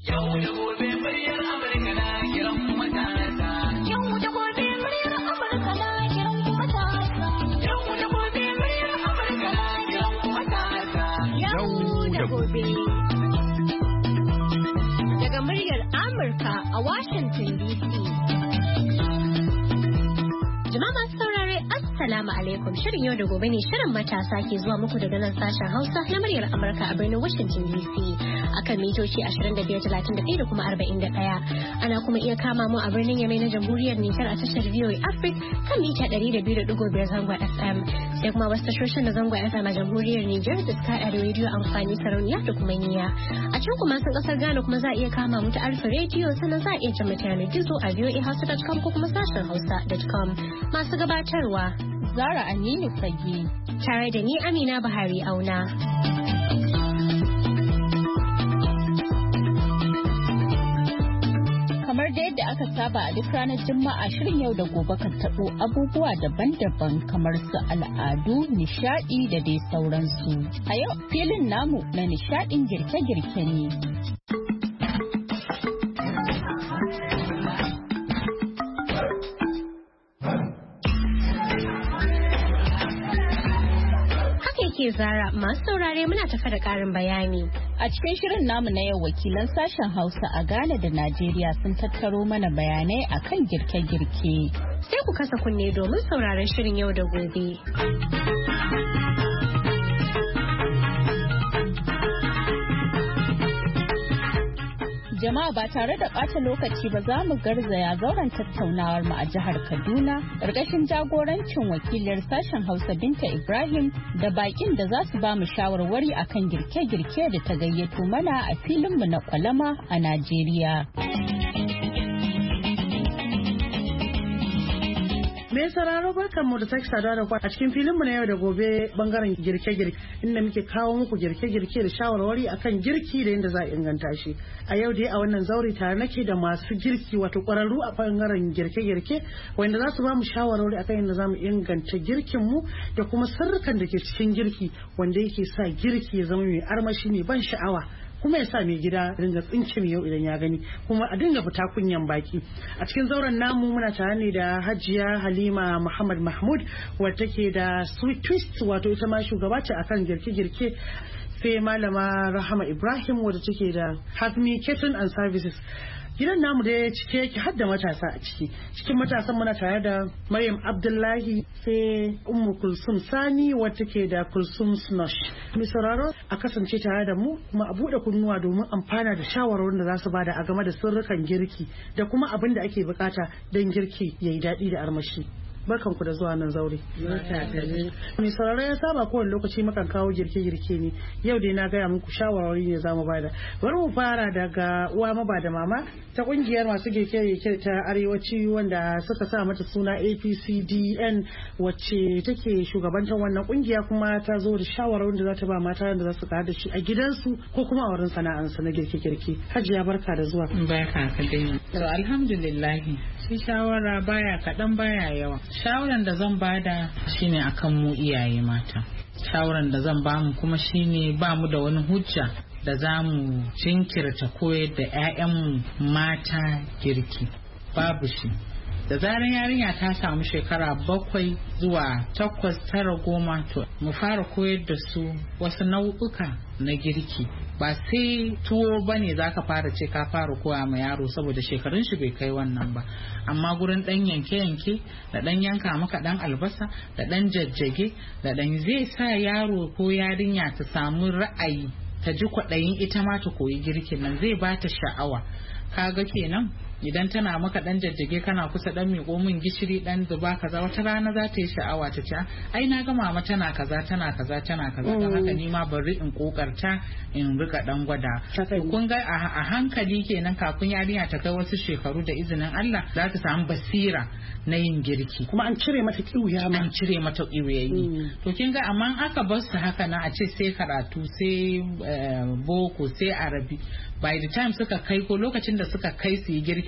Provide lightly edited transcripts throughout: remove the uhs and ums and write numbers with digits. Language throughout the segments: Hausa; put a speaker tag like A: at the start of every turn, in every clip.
A: Yau da gobe muryar Amurka na kiran matasa. Yau da gobe muryar Amurka na kiran matasa. Yau da gobe muryar Amurka na kiran matasa. Yau da gobe. Daga muryar Amurka a Washington DC. Jama'a masu saurare Assalamu alaikum. Shirin yau da gobe ne shirin matasa ke zuwa muku daga nan sashen Hausa na muryar Amurka a birnin Washington DC akan mitoci 2531 da kuma 41. Ana kuma iya kama mu a birnin Yamai na Jamhuriyar Nijar a tashar VOA Africa kan mita 200.5 zangon FM. Sai kuma wasu tashoshin da zangon FM a Jamhuriyar Nijar da suka da rediyo amfani sarauniya da kuma niyya. A can kuma sun kasar Ghana kuma za a iya kama mu ta Alfa Radio sannan za a iya jin mutane gizo a voahausa.com ko kuma sashen hausa.com. Masu gabatarwa
B: Zara Aminu Fage
A: tare da ni Amina Buhari Auna.
B: Kamar da yadda aka saba a duk ranar Juma'a shirin yau da gobe kan taɓo abubuwa daban-daban kamar su al'adu, nishaɗi da dai sauransu. A yau filin namu na nishaɗin girke-girke ne.
A: Zara masu saurare muna tafa da karin bayani.
B: A cikin shirin namu na yau wakilan sashen Hausa a Ghana da Najeriya sun tattaro mana bayanai akan girke-girke.
A: Sai ku kasa kunne domin sauraron shirin yau da gobe.
B: Jama'a ba tare da ɓata lokaci ba za mu garzaya zauren tattaunawar mu a jihar Kaduna ƙarƙashin jagorancin wakiliyar sashen Hausa Binta Ibrahim da baƙin da za su ba mu shawarwari akan girke-girke da ta gayyato mana a filinmu na kwalama a Najeriya.
C: Me sauraro barkanmu da sake saduwa da ku a cikin filinmu na yau da gobe bangaren girke-girke inda muke kawo muku girke-girke da shawarwari akan girki da yadda za a inganta shi. A yau dai a wannan zauri tare nake da masu girki wato kwararru a bangaren girke-girke wanda za su ba mu shawarwari akan yadda za mu inganta girkinmu da kuma sirrukan da ke cikin girki wanda yake sa girki ya zama mai armashi mai ban sha'awa. Kuma ya sa mai gida dinga tsinke yau idan ya gani kuma a dinga fita kunyan baki. A cikin zauren namu muna tare ne da Hajiya Halima Muhammad Mahmud wadda take da Sweet Twist wato ita ma shugaba ce akan girke-girke, sai Malama Rahama Ibrahim wadda take da Hazmi Kitchen and Services. Gidan namu da ya cike yake har da matasa a ciki. Cikin matasan muna tare da Maryam Abdullahi, sai Ummu Kulsum Sani wacce ke da Kulsum Snosh. Mai sauraro a kasance tare da mu kuma a buɗe kunnuwa domin amfana da shawarwarin da za su bada a game da sirrukan girki da kuma abin da ake bukata don girki yayi daɗi da armashi. Barkanku da zuwa nan zaure. Mai sauraro ya saba kowane lokaci mukan kawo girke-girke ne. Yau dai na gaya muku shawarwari ne za mu bada. Bari mu fara daga uwa maba da mama ta kungiyar masu girke-girke ta arewaci wanda suka sa mata suna APCDN wacce take shugabantar wannan kungiya kuma ta zo da shawarwarin da za ta ba mata da za su da shi a gidansu ko kuma a wurin sana'ansu na girke-girke. Hajiya barka da zuwa.
D: Barka ka dai. To alhamdulillah shi shawara baya kaɗan baya yawa. Shawaran da zan bada shine akan mu iyaye mata. Shawaran da zan bamu kuma shine bamu da wani hujja da za mu jinkirta koyar da 'ya'yanmu mata girki. Babu shi. Da zaran yarinya ta samu shekara 7 zuwa 8, 9, 10 to mu fara koyar da su wasu nau'uka na girki. Ba sai tuwo bane zaka fara ce ka fara koya ma yaro saboda shekarun shi bai kai wannan ba, amma gurin dan yanke-yanke da dan yanka maka dan albasa da dan jajjage da dan zai sa yaro ko yarinya ta samu ra'ayi ta ji kwaɗayin ita ma ta koyi girkin nan, zai bata sha'awa. Kaga kenan idan tana maka dan jajjage kana kusa dan miƙo min gishiri dan zuba kaza, wata rana za ta yi sha'awa ta ce ai na ga mama tana kaza tana kaza tana kaza, don haka ni ma bari in kokarta in rika dan gwada. Kun ga a hankali kenan kafin yarinya ta kai wasu shekaru da izinin Allah za ta samu basira na yin girki,
C: kuma an cire mata kiwuya ma,
D: an cire mata kiwuyayi. To kin ga amma aka bar su haka na a ce sai karatu sai boko sai arabi, by the time suka kai ko lokacin da suka kai su yi girkin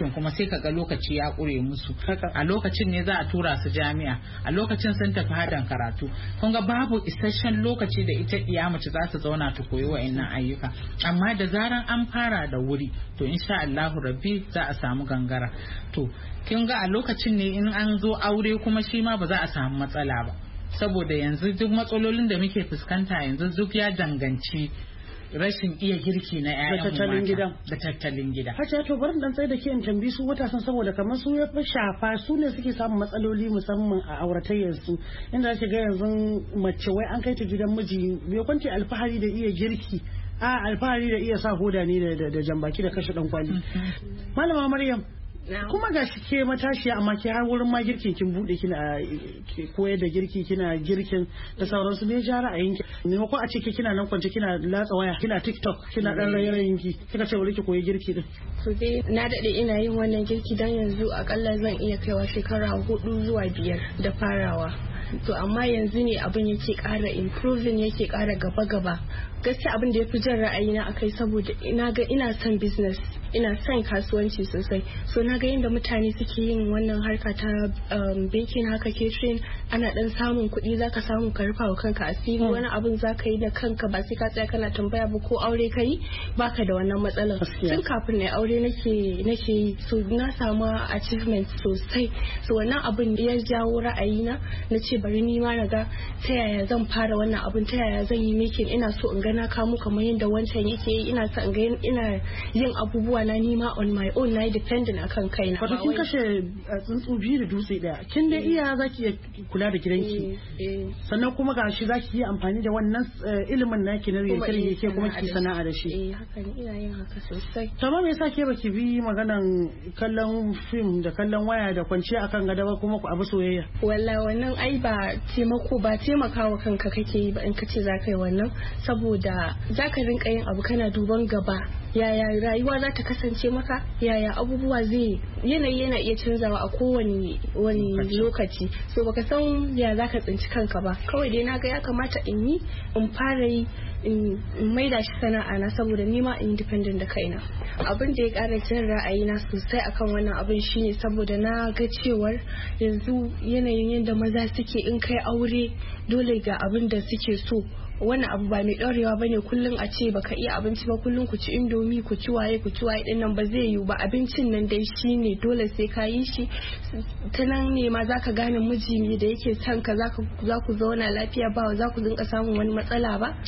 D: girkin kuma sai kaga lokaci ya ƙure musu. A lokacin ne za a tura su jami'a, a lokacin sun tafi hadan karatu. Kun ga babu isasshen lokaci da ita iya mace za ta zauna ta koyi wa'annan ayyuka. Amma da zaran an fara da wuri to insha Allahu rabbi za a samu gangara. To kin ga a lokacin ne in an zo aure kuma shi ma ba za a samu matsala ba. Saboda yanzu duk matsalolin da muke fuskanta yanzu duk ya danganci rashin iya girki na ƴaƴan da tattalin gida.
C: Hajiya to bari dan tsaye da ke in tambayi su matasan saboda kamar su ya fi shafa su ne suke samun matsaloli musamman a auratayyar su inda ake ga yanzu mace wai an kai ta gidan miji bai kwance alfahari da iya girki alfahari da iya sa hoda ne da jambaki da kashe dan kwali. Malama Maryam kuma ga shi ke matashiya amma ke har wurin ma girkin kin bude kina koyar da girki kina girkin da sauransu ne ja ra'ayin ki ne ko a ce kina nan kwance kina latsa waya kina TikTok kina dan rayayin ki kika ce wuri ki koyi girki din
E: to dai na dade ina yin wannan girki dan yanzu akalla zan iya kaiwa shekara 4 zuwa 5 da farawa to amma yanzu ne abin yake ƙara improving yake ƙara gaba gaskiya abin da ya fi jan ra'ayina akai saboda ina son business ina son kasuwanci sosai so na ga yadda mutane suke yin wannan harka ta baking haka catering ana dan samun kuɗi zaka samu ka rufa wa kanka asiri wani abin zaka yi da kanka ba sai ka tsaya kana tambaya ba ko aure kai baka da wannan matsalar tun kafin na aure nake yi so na samu achievement sosai so wannan abin ya jawo ra'ayina na ce bari ni ma na ga ta yaya zan fara wannan abin ta yaya zan yi making ina so in ga na kamo kamar yadda wancan yake yi ina so in ga ina yin abubuwa na nima on my own na dependent akan kaina.
C: Wato kin kashe tsuntsu biyu da dutse daya. Kin dai iya zaki iya kula da gidanki. Sannan kuma gashi zaki yi amfani da wannan ilimin naki na yake kuma ki sana'a da shi.
E: Haka ne ina yin haka sosai.
C: Tamam me yasa ke baki bi maganan kallon film da kallon waya da kwanciya akan gada ba kuma ku abu soyayya?
E: Wallahi wannan ai ba taimakawa kanka kake yi ba in kace za ka yi wannan saboda za ka rinka yin abu kana duban gaba yaya rayuwa za ta kasance maka yaya abubuwa yanayi yana iya canzawa a kowane lokaci so baka san ya za ka tsinci kanka ba kawai dai naga ya kamata in fara yi in maida shi sana'a na saboda nima independent da kaina abin da ya kara jin ra'ayina sosai akan wannan abin shine saboda na ga cewar yanzu yanayin yadda maza suke in kai aure dole ga abin da suke so wannan abu ba mai ɗorewa bane kullum a ce baka iya abinci ba kullum ku ci indomi ku ci waye din nan ba zai yiwu ba abincin nan dai shine dole sai ka yi shi ta nan ne ma zaka gane miji ne da yake son ka za ku zauna lafiya ba za ku dinka samun wani matsala ba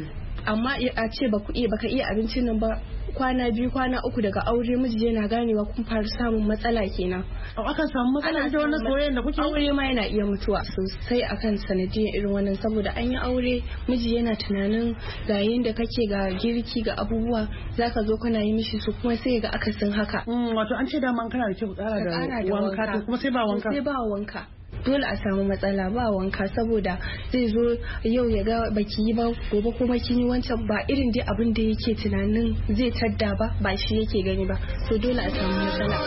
E: amma a ce baka iya abincin nan ba kwana 2 kwana 3 daga aure miji yana ganewa kun fara samun matsala kenan
C: aka samu matsala da wannan soyayyen da kuke
E: aure ma yana iya mutuwa sosai akan sanadiyar irin wannan saboda an yi aure miji yana tunanin ga yanda kake ga girki ga abubuwa zaka zo kana yi mishi su kuma sai ga akasin haka
C: wato an ce da man kana da kyau tsara da wanka to kuma sai ba wanka
E: dole a samu matsala ba wanka saboda zai zo yau ya ga baki yi ba gobe kuma kin yi wancan ba irin dai abin da yake tunanin zai tadda ba shi yake gani ba so dole a samu matsala.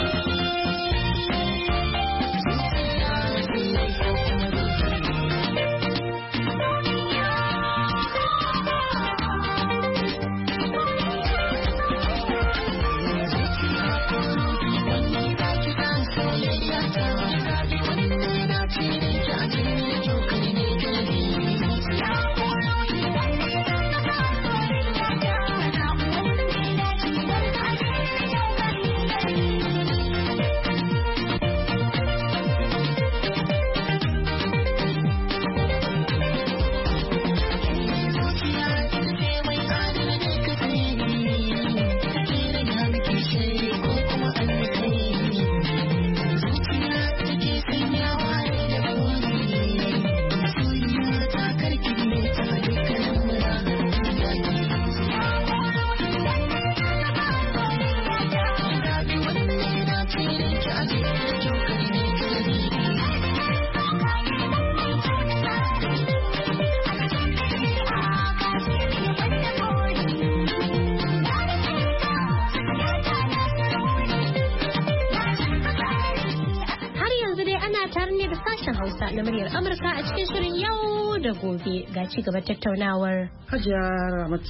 A: Hausa na muryar Amurka a cikin shirin yau da gobe ga ci gaban tattaunawar.
C: Hajiya Ramatu,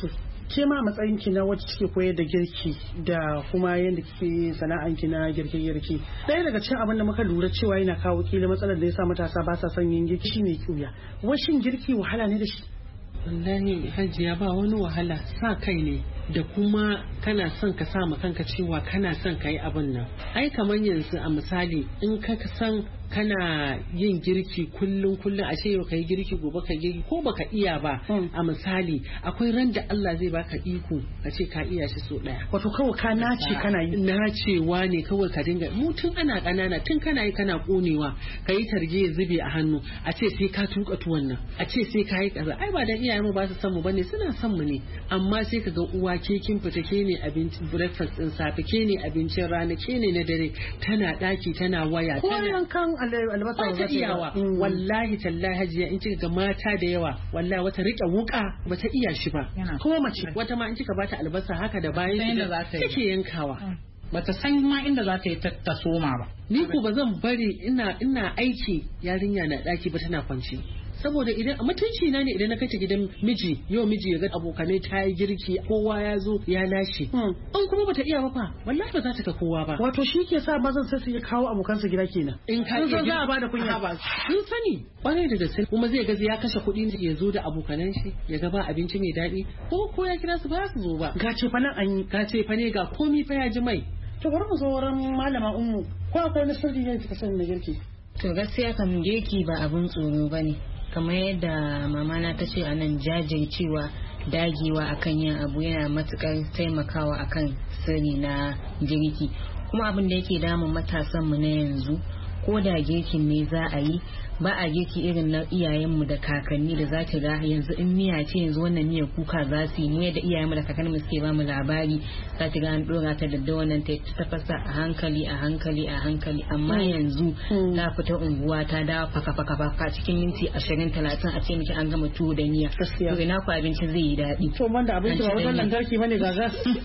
C: ke ma matsayin ki na wacce kike koyar da girki da kuma yadda kike sana'an ki na girke-girke, ɗaya daga cikin abin da muka lura cewa yana kawo kila matsalar da yasa matasa ba sa son yin girki shine kiuya. Washin girki wahala ne da shi?
F: Wallahi Hajiya ba wani wahala, sa kai ne da kuma kana son ka sa ma kanka cewa kana son ka yi abin nan. Ai kamar yanzu a misali in ka san kana yin girki kullum a ce yau ka yi girki gobe ka girki ko baka iya ba a misali akwai ran da Allah zai baka iko a ce ka iya shi so daya.
C: Wato kawai ka nace kana yi.
F: Nacewa ne kawai ka dinga mu tun ana kanana tun kana yi kana konewa ka yi targe ya zube a hannu a ce sai ka tuka tuwon nan a ce sai ka yi kaza. Ai ba dan iyayen mu ba su san mu bane suna san mu ne amma sai ka ga uwa ke kin fita ke ne abincin breakfast din safe ke ne abincin rana ke ne na dare tana daki tana waya
C: tana kan albasa
F: ba ta iyawa. Wallahi tallahi Hajiya in kika ga mata da yawa wallahi wata rike wuka ba ta iya shi ba
C: ko mace
F: wata ma in kika bata albasa haka da bayan da take yankawa
D: bata san ma inda za ta yi ta soma ba.
F: Ni ko ba zan bari ina aiki yarinya na daki ba tana kwanci saboda idan mutunci na ne idan na kai ta gidan miji yau miji ya ga abokanai ta yi girki kowa ya zo ya lashe an kuma bata iya ba fa wallahi ba za ta ga kowa ba.
C: Wato shi ke sa mazan sai su kawo abokansa gida kenan
F: in ka
C: za a bada kunya
F: ba sun sani kwarai da gaske kuma zai ga ya kashe kuɗi ya zo da abokanan shi ya ga ba abinci mai daɗi ko ya kira su ba su zo ba.
C: Ga ce fa nan an yi
F: ga ce fa ne ga komi fa ya ji mai.
C: To bari mu zo wurin malama Ummu ko akwai wani sirri ne kika sani na girki?
G: To gaskiya kam girki ba abun tsoro bane kamar yadda mamana ta ce a nan jajircewa dagewa akan yin abu yana matukar taimakawa akan sirri na girki kuma abin da yake damun matasan mu na yanzu ko da girkin ne za a yi ba a girki irin na iyayenmu da kakanni da za ta ga yanzu in miya ce yanzu wannan miyar kuka za su yi ne da iyayenmu da kakanni suke ba mu labari za ta ga an dora ta da wannan ta tafasa a hankali amma yanzu ta fita unguwa ta dawo faka cikin minti 20-30 a ce miki an gama tuwo da miya to ina ku abinci zai yi daɗi.
C: To man da abinci ba wajen lantarki bane gaga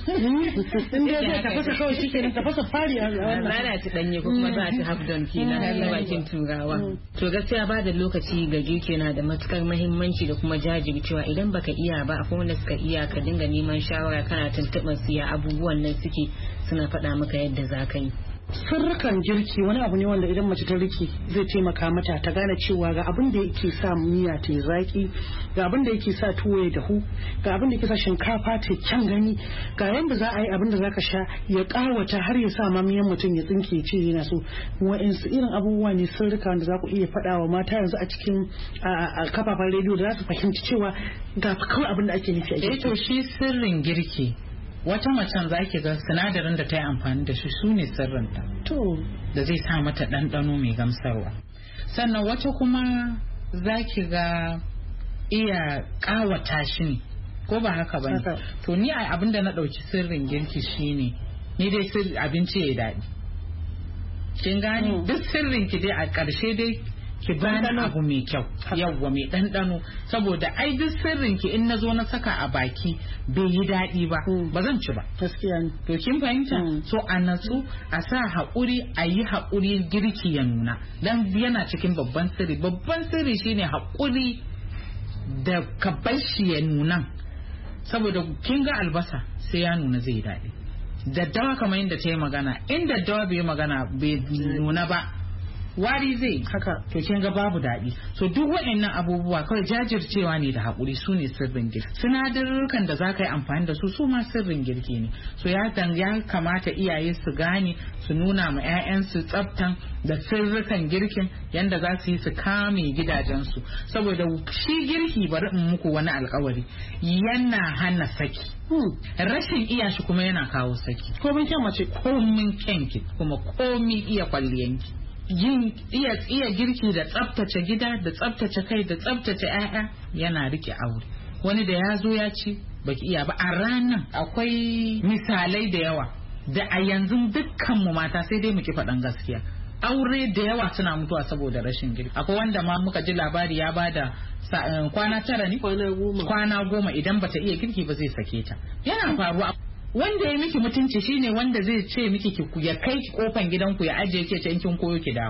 C: in dai zai tafasa kawai shi kenan tafasa fari a wannan
G: rana ci danye ko kuma za a ci hafdon kenan bakin turawa. To gaskiya ba da lokaci ga girki na da matukar muhimmanci da kuma jajircewa idan baka iya ba akwai wanda suka iya ka dinga neman shawara kana tuntuɓar su ya abubuwan nan suke suna faɗa maka yadda za ka yi.
C: Sirrukan girki wani abu ne wanda idan mace ta riki zai taimaka mata ta gane cewa ga abin da yake sa miya ta zaki ga abin da yake sa tuwo ya dahu ga abin da yake sa shinkafa ta kyan gani ga yanda za a yi abin da zaka sha ya kawata har ya sa mamiyan mutum ya tsinke ce yana so wa'insu irin abubuwa ne sirrika wanda za ku iya faɗa wa mata yanzu a cikin kafafen rediyo da za su fahimci cewa ga kawai abin da ake nufi a girki.
D: To shi sirrin girki wata macen za ki ga sinadarin da ta yi amfani da shi su ne sirrinta da zai sa mata ɗanɗano mai gamsarwa sannan wata kuma za ki ga iya ƙawata shi ne ko ba haka ba ne. To ni abin da na ɗauki sirrin girki shine ni dai abinci ya daɗi kin gani duk sirrin ki dai a ƙarshe dai ki bani abu mai kyau yawwa mai ɗanɗano saboda ai duk sirrin ki in na zo na saka a baki bai yi daɗi ba ba zan ci ba
C: gaskiya ne.
D: To kin fahimta so a natsu a sa haƙuri a yi haƙuri girki ya nuna dan yana cikin babban sirri shine haƙuri da ka bar shi ya nuna saboda kin ga albasa sai ya nuna zai daɗi daddawa kamar yadda ta yi magana in daddawa bai magana bai nuna ba wari zai haka to kin ga babu daɗi so duk waɗannan abubuwa kawai jajircewa ne da haƙuri su ne sirrin girki sinadarurrukan da za ka yi amfani da su ma sirrin girki ne so ya kamata iyaye su gane su nuna ma 'ya'yansu tsaftan da sirrukan girkin yanda za su yi su kame gidajensu saboda shi girki bari in muku wani alkawari yana hana saki rashin iya shi kuma yana kawo saki komin kyan mace komin kyanki kuma komin iya kwalliyanki iya girki da tsaftace gida da tsaftace kai da tsaftace 'ya'ya yana rike aure wani da ya zo ya ci baki iya ba a ranan akwai misalai da yawa da a yanzu dukkanmu mata sai dai muke faɗan gaskiya aure da yawa suna mutuwa saboda rashin girki akwai wanda ma muka ji labari ya bada kwana 9 ne kwana 10 idan bata iya girki ba zai sake ta yana faruwa wanda ya miki mutunci shine wanda zai ce miki ya kai ki kofan gidanku ya ajiye ke in kin koyo ki dawo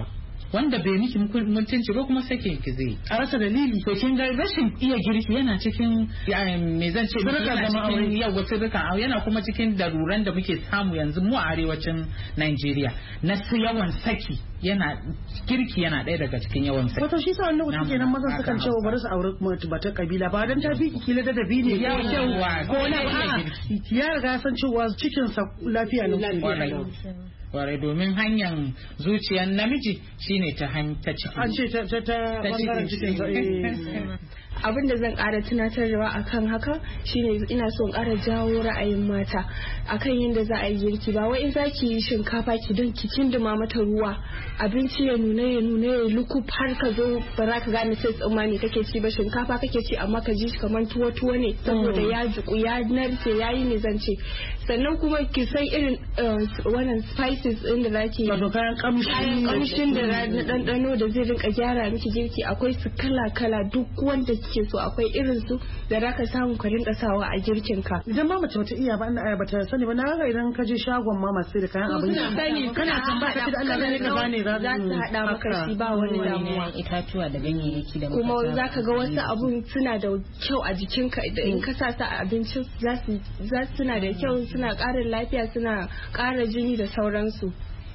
D: wanda bai miki mutunci ba kuma sakin ki zai
C: a rasa dalili.
D: to kin ga rashin iya girki yana cikin me zan ce yana cikin yawa sirrika yana kuma cikin daruran da muke samu yanzu mu a arewacin Najeriya na yawan saki yana girki yana ɗaya daga cikin yawan saki.
C: Wato shi sa wannan lokaci kenan mazan sukan ce bari su aure ba ta kabila ba dan ta fi kila da dabi ne ya ko na ya riga san cewa cikin sa lafiya ne.
D: Kwarai domin hanyar zuciyar namiji shine ta ciki.
C: An ce ta bangaren cikin sa.
E: Abin da zan ƙara tunatarwa akan haka shine ina son ƙara jawo ra'ayin mata akan yadda za a yi girki ba wai in za ki yi shinkafa ki don ki kindima mata ruwa abinci ya nuna ya lukuf har ka zo ba za ka gane sai tsammani kake ci ba shinkafa kake ci amma ka ji kamar tuwo ne saboda ya jiku ya narke ya yi ne zan ce sannan kuma ki san irin wannan spices din da zaki
C: kayan
E: kamshin da na ɗanɗano da zai rinka gyara miki girki akwai su kala duk wanda kike so akwai irin su da zaka samu ka rinka sawa a girkin ka
C: idan ma mace bata iya ba bata sani ba na ga idan ka je shagon ma masu da kayan abinci kana tambaya ka da Allah zai ka gane
E: za su hada maka shi ba wani damuwa
G: itatuwa da ganyayyaki da
E: kuma zaka ga wasu abun suna da kyau a jikinka idan in ka sa su a abincin za su suna da kyau suna ƙara lafiya suna ƙara jini da sauransu.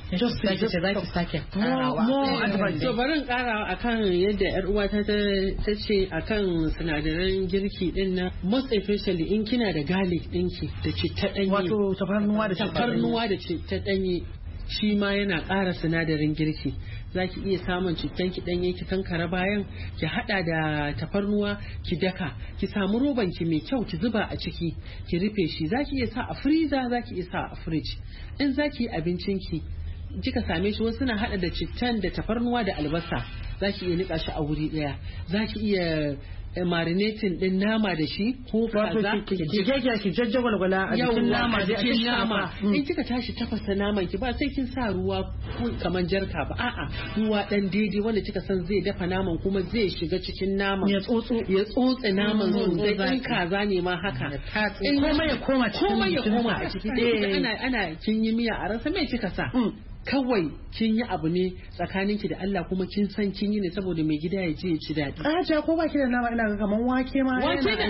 F: To barin kara akan yadda yar uwata ta ce akan sinadaran girki din na most especially in kina da garlic dinki da citta danye
C: wato tafarnuwa
F: da citta danye shi ma yana ƙara sinadarin girki zaki iya samun cittan ki danye ki kankara bayan ki hada da tafarnuwa ki daka ki samu roban ki mai kyau ki zuba a ciki ki rufe shi zaki iya sa a freezer zaki iya sa a fridge in zaki yi abincin ki kika same shi wasu na hada da cittan da tafarnuwa da albasa zaki iya nika shi a wuri daya zaki iya marinating din nama da shi ko kaza
C: ki jajjagwalgwala a cikin nama
F: in kika tashi tafasa naman ki ba sai kin sa ruwa kamar jarka ba a'a ruwa dan daidai wanda kika san zai dafa naman kuma zai shiga cikin naman ya tsotse naman sosai in kaza ne ma haka
C: komai ya koma
F: a ciki ana kin yi miya a rasa mai kika sa kawai kin yi abu ne tsakaninki da Allah kuma kin san kin yi ne saboda mai gida ya je ya ci daɗi.
C: Aja ko baki da nama ina ga kaman wake ma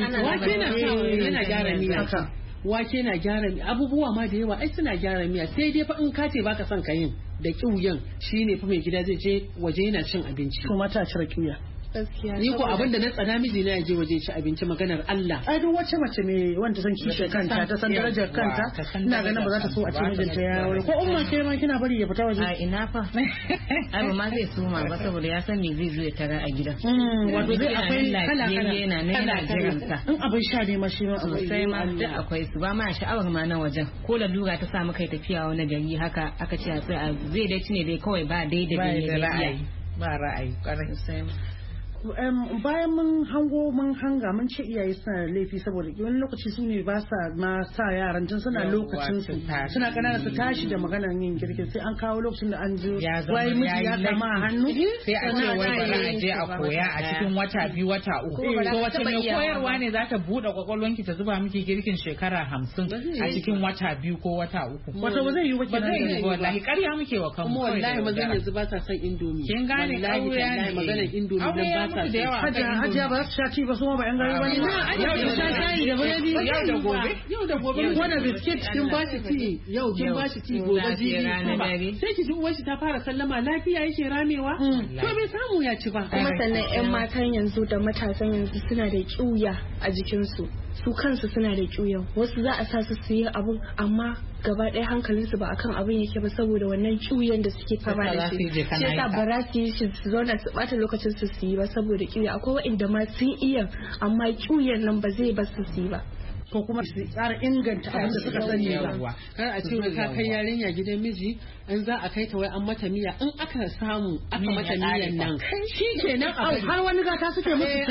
F: yana gyara miya. Wake na gyara miya abubuwa ma da yawa ai suna gyara miya sai dai fa in ka ce baka son ka yin da kiuyan shine fa mai gida zai je waje yana cin abinci.
C: To mata cire kiuya.
F: Ni ko abin da na tsada miji na je waje ci abinci maganar Allah.
C: Ai duk wacce mace mai wanda san kishe kanta ta san darajar kanta ina ganin ba za ta so a ce mijinta ya wuri ko umma ke ma kina bari ya fita waje.
G: A ina fa. Ai ba ma zai suma ba saboda ya san me zai zo ya tara a gidan.
C: Wato zai akwai kala
G: yana ne yana jiransa.
C: In abin sha ne ma shi ma
G: sai ma duk akwai su ba ma sha'awar ma na wajen ko lalura ta sa mu kai tafiya wani gari haka aka ce zai dai ci ne dai kawai ba dai da
D: ba ra'ayi kwarai sai
C: bayan mun hanga mun ce iyaye suna da laifi saboda wani lokaci su ne ba sa ma sa yaran tun suna lokacin su suna kanana su tashi da maganar yin girki sai an kawo lokacin da an je wai miji ya kama a hannu
D: sai a ce wai bari a je a koya a cikin wata 2 wata 3 to wace mai koyarwa ne za ta bude kwakwalwanki ta zuba miki girkin shekara 50 a cikin wata 2 ko wata 3
C: wato ba zai yi ba
D: wallahi ƙarya muke wa kanmu
F: wallahi mazan yanzu ba sa son indomi
D: kin gane
F: wallahi maganar indomi dan ba
C: Hajiya ba su sha ci ba su ma ba yan gari ba ne.
F: Yau da sha shayi da biredi yau da gobe ko da biskit kin ba shi ci yau kin ba shi ci gobe jibi sai ki ji uwar shi ta fara sallama lafiya yake ramewa to bai samu ya ci ba.
E: Kuma sannan yan matan yanzu da matasan yanzu suna da kiuya a jikinsu su kansu suna da kiuyan wasu za a sa su yi abun amma gaba ɗaya hankalinsu ba akan abin yake ba saboda wannan kiuyan da suke fama da shi shi yasa ba za su yi shi su zauna su bata lokacin su yi ba saboda kiuya akwai waɗanda ma sun iya amma kiuyan nan ba zai ba su yi ba
C: ko kuma su tsara inganta abin da suka sani ba
F: kar a ce ka kai yarinya gidan miji in za a kai ta wai an mata miya in aka samu aka mata miyan nan shikenan
C: har wani gata suke musu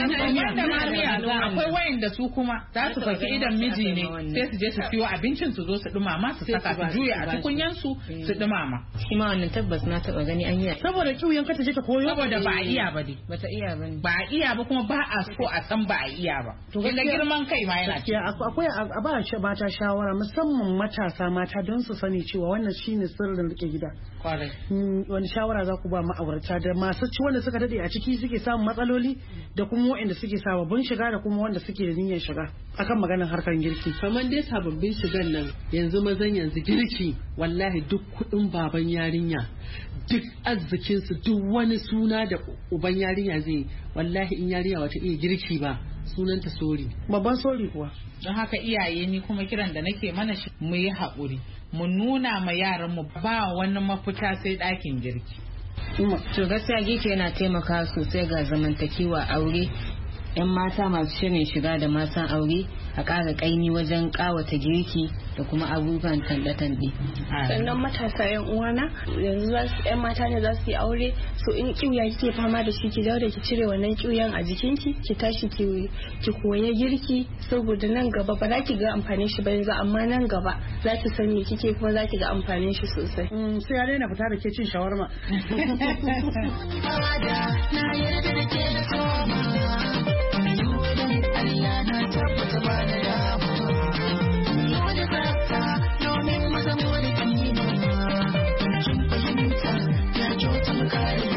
D: akwai wayanda su kuma za su faki idan miji ne sai su je su siyo abincin su zo su dumama su saka su juya a tukunyan su dumama
G: shi ma wannan tabbas na taba gani an yi
C: saboda kiuyan ka ta je ta koyo
D: saboda ba a iya ba dai
G: bata iya ba
D: ba a iya ba kuma ba a so a san ba a iya ba kin ga girman kai ma yana
C: akwai a ba mata shawara musamman matasa mata don su sani cewa wannan shine sirrin rike gida.
D: Kwarai.
C: Wani shawara za ku ba ma'aurata da masu wanda suka dade a ciki suke samun matsaloli da kuma waɗanda suke sababbin shiga da kuma wanda suke da niyyar shiga akan maganar harkar girki.
F: Kamar dai sababbin shigan nan yanzu mazan yanzu girki wallahi duk kuɗin baban yarinya duk arzikinsu duk wani suna da uban yarinya zai wallahi in yarinya wata iya girki ba sunanta sori.
C: Babban sori kuwa.
D: Don haka iyaye ni kuma kiran da nake mana shi mu yi haƙuri mu nuna ma yaran mu ba wani mafita sai ɗakin girki.
G: To gaskiya girki yana taimakawa sosai ga zamantakewa aure. 'Yan mata masu shirin shiga da matan aure a ƙara ƙaimi wajen ƙawata girki da kuma abubuwan tanɗe-tanɗe.
E: Sannan matasa 'yan uwana yanzu 'yan mata ne za su yi aure, so in ƙiuya kike fama da shi ki daure ki cire wannan ƙiuyan a jikinki ki tashi ki koya girki, saboda nan gaba ba za ki ga amfanin shi ba yanzu, amma nan gaba za ki san me kike kuma za ki ga amfanin shi sosai.
C: Sai ya daina fita da ke cin shawarma. Allah na tabbata ba da dama yau da tsafta domin mazamo da kima kin fahimta ya kyauta makari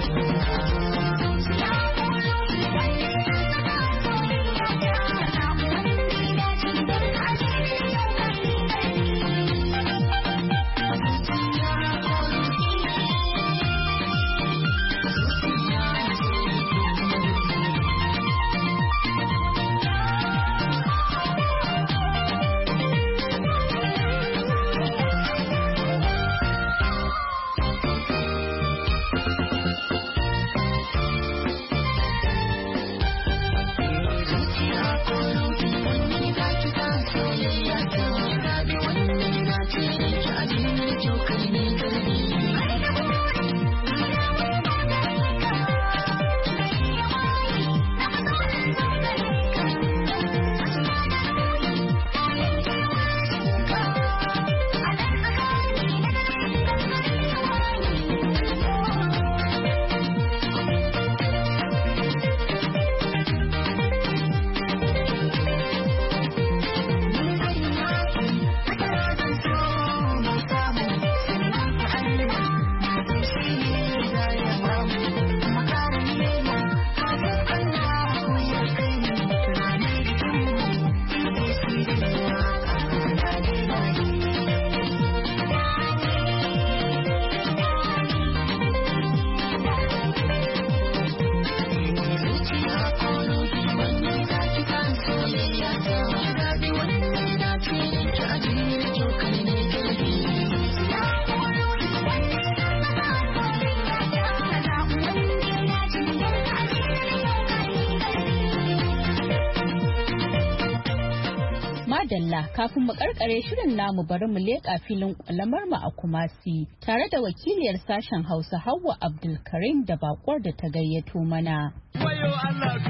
B: Madalla kafin mu karkare shirin namu bari mu leƙa filin kwalamar mu a Kumasi tare da wakiliyar sashen Hausa Hauwa Abdulkarim da bakwar da ta gayyato mana.
H: Wayo Allah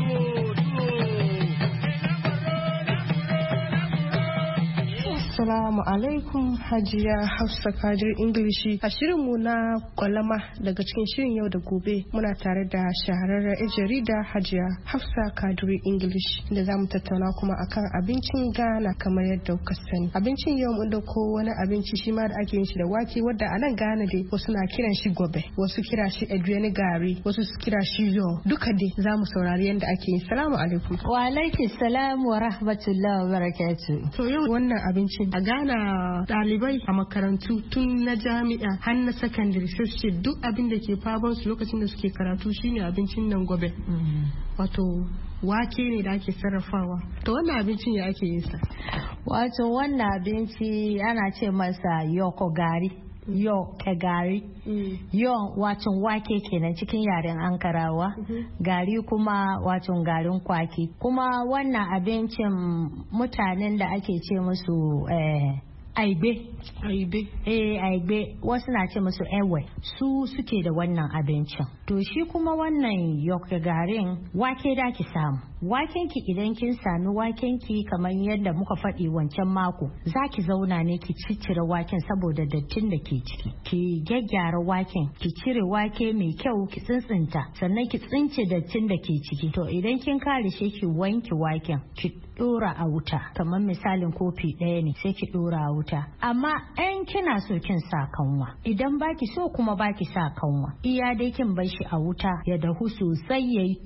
E: Assalamu alaikum Hajiya Hafsa Kadir Ingilishi. A shirinmu na kwalama daga cikin shirin yau da gobe muna tare da shahararren jarida Hajiya Hafsa Kadir Ingilishi da za mu tattauna kuma akan abincin Ghana kamar yadda kuka sani. Abincin yau mun dauko wani abinci shi ma da ake yin shi da wake wadda a nan Ghana dai wasu na kiran shi gobe, wasu kira shi edwene gari, wasu su kira shi yo. Duka dai za mu saurari yadda ake yin. Salamu alaikum.
I: Wa alaikum salam wa rahmatullahi wa barakatuh.
E: To yau wannan abincin a Ghana ɗalibai a makarantu tun na jami'a har na secondary sai su ce duk abin da ke faban su lokacin da suke karatu shine abincin nan gobe. Wato wake ne da ake sarrafawa. To wannan abincin ya ake yin sa?
I: Wato wannan abinci ana ce masa yoko gari. Yoke gari. Yon wato wake kenan cikin yaren Ankarawa. Gari kuma wato garin kwaki. Kuma wannan abincin mutanen da ake ce musu aibe. Aibe wasu na ce musu ewe su suke da wannan abincin. To shi kuma wannan yoke garin wake da ki samu. wakenki idan kin sami wakenki kamar yadda muka faɗi wancan mako za ki zauna ne ki ciccire waken saboda dattin da ke ciki, ki gyaggyara waken, ki cire wake mai kyau ki tsintsinta sannan ki tsince dattin da ke ciki. To idan kin kare shi ki wanke waken ki dora a wuta kamar misalin kofi ɗaya ne sai ki dora a wuta, amma in kina so kin sa kanwa, idan baki so kuma baki sa kanwa, iya dai kin bar shi a wuta ya dahu sosai yayi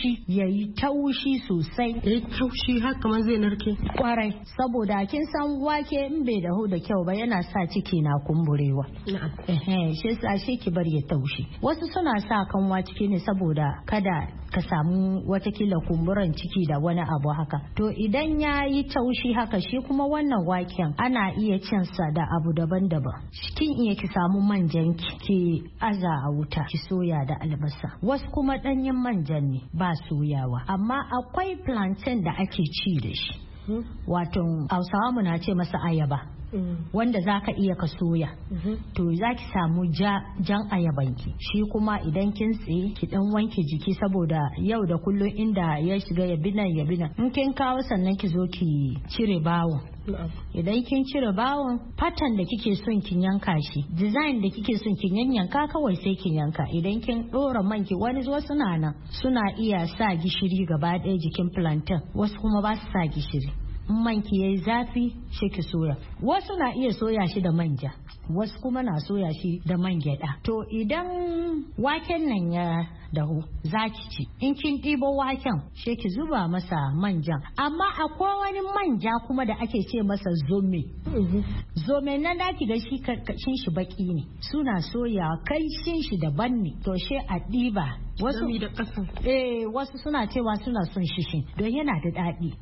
I: taushi sosai.
E: Yayi taushi har kamar zai narke.
I: Kwarai, saboda kin san wake in bai dahu da kyau ba yana sa ciki na kumburewa. Shi yasa shi ki bar ya taushi. Wasu suna sa kanwa ciki ne saboda kada ka samu watakila kumburan ciki da wani abu haka. To idan ya yi taushi haka shi kuma wannan waken ana iya cin sa da abu daban-daban. Kin iya ki samu manjan ki aza a wuta ki soya da albasa. Wasu kuma ɗanyen manjan ne ba soyawa. Amma akwai plantain da ake ci da shi. Wato Hausawa mu na ce masa ayaba. Wanda za ka iya ka soya. To za ki samu jan ayabanki. Shi kuma idan kin tsaye ki dan wanke jiki saboda yau da kullum inda ya shiga ya binan. In kin kawo sannan ki zo ki cire bawon. Idan kin cire bawon fatan da kike son kin yanka shi, design da kike son kin yanyanka kawai sai kin yanka. Idan kin dora manki wani wasu na nan suna iya sa gishiri gaba ɗaya jikin plantain, wasu kuma ba su sa gishiri. Manki yayi zafi shi ki soya. Wasu na iya soya shi da manja, wasu kuma na soya shi da man gyada. To idan waken nan ya dahu za ki ci, in kin ɗibo waken shi ki zuba masa manjan, amma akwai wani manja kuma da ake ce masa zome. Zome nan da ki ga shi karkashin shi baki ne, suna soya kai shi daban ne. To shi a ɗiba wasu
E: da ƙasan.
I: Wasu suna cewa suna son shishin don yana da daɗi,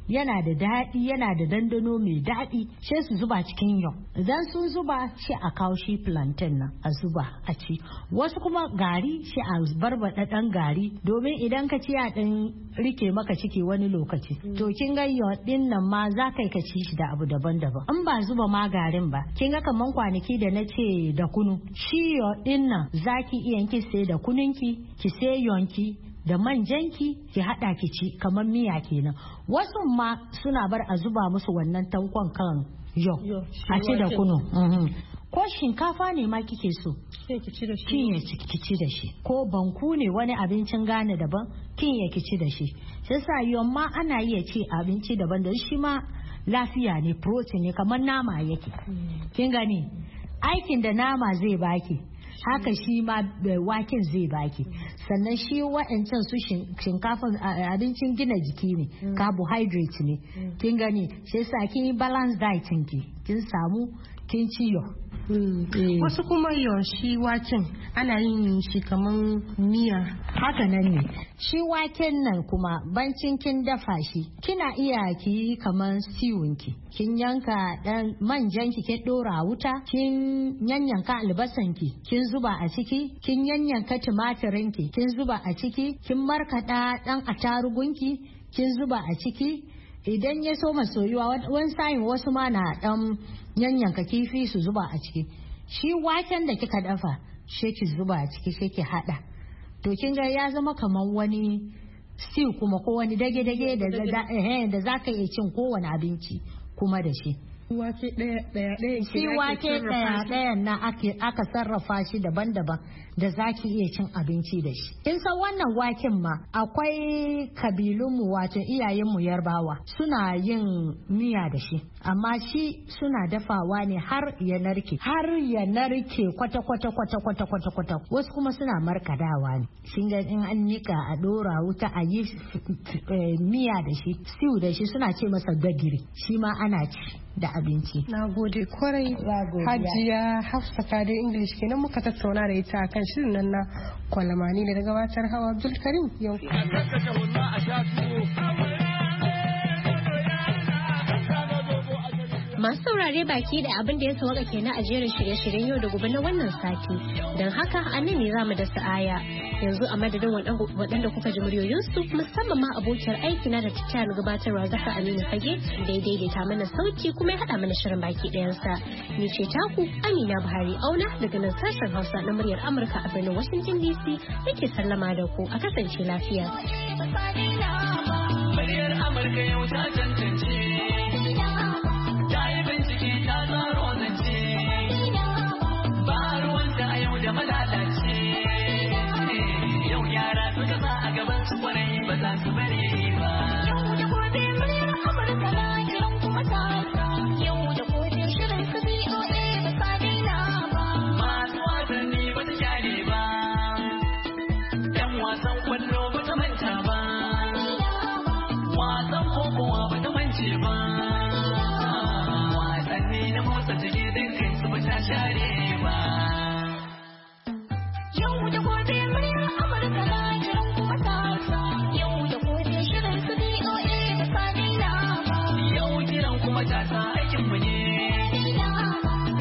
I: yana da dandano mai daɗi. Sai su zuba cikin yau, idan sun zuba shi a kawo shi plantain nan a zuba a ci. Wasu kuma gari shi a barbaɗa ɗan gari domin idan ka ci a ɗan rike maka ciki wani lokaci. To kin ga yau ɗin nan ma za ka ci shi da abu daban-daban. In ba zuba ma garin ba, kin ga kaman kwanaki da na ce da kunu, shi yau ɗin nan za ki iya ki sai da kununki, ki sai yonki da manjanki ki hada ki ci kamar miya kenan. Wasu ma suna bar a zuba musu wannan tankon kan yau a ci da kunu. Ko shinkafa ne ma kike so
E: ki ci da shi,
I: ki ci da shi. Ko banku ne wani abincin Ghana daban kin ya ki ci da shi. Sai sa yau ma ana iya ci abinci daban da shi ma lafiya ne, protein ne, kamar nama yake. Kin gani aikin da nama zai baki haka shi ma waken zai baki. Sannan shi wa'ancan su shinkafan abincin gina jiki ne, carbohydrate ne. Kin gani shi yasa kin yi balance diet kin samu kin ci yau.
E: Wasu kuma shi waken ana yin shi kaman miya.
I: Haka nan ne. Shi waken nan kuma bancin kin dafa shi kina iya ki yi kaman stewin ki. Kin yanka dan manjan ki ke dora wuta, kin yanyanka albasan ki, kin zuba a ciki, kin yanyanka tumatirin ki, kin zuba a ciki, kin markada dan atarugun ki, kin zuba a ciki. Idan ya so soyuwa wani sa'in wasu ma na dan yanyanka kifi su zuba a ciki. Shi waken da kika dafa shi ki zuba a ciki shi ki hada. To kin ga ya zama kaman wani stew kuma ko wani dage-dage da za ka iya cin kowane abinci kuma da shi.
E: Wake ɗaya
I: shi wake ɗaya na aka sarrafa shi daban-daban da zaki iya cin abinci da shi. Kin san wannan waken ma akwai kabilunmu wato iyayenmu Yarbawa suna yin miya da shi, amma shi suna dafawa ne har ya narke kwata. Wasu kuma suna markadawa ne. Shin ga in an nika a dora wuta a yi miya da shi, stew da shi, suna ce masa gagiri, shi ma ana ci da abinci.
E: Na gode kwarai Hajiya Hafsa Kade English kenan muka tattauna da ita akan shirin nan na kwalamani da gabatar Hawa Abdul Karim yau.
A: Masu saurare baki da abin da ya sauka kenan a jerin shirye-shiryen yau da gobe na wannan sati. Don haka a nan ne za mu da sa'aya. Yanzu a madadin waɗanda kuka ji muryoyinsu musamman ma abokiyar aikina da ta na gabatarwa Zaka Aminu Fage da ya daidaita mana sauti kuma ya haɗa mana shirin baki ɗayansa. Ni ce taku Amina Buhari Auna daga nan sashen Hausa na muryar Amurka a birnin Washington DC yake sallama da ku a kasance lafiya.
H: Amurka yau ta tantance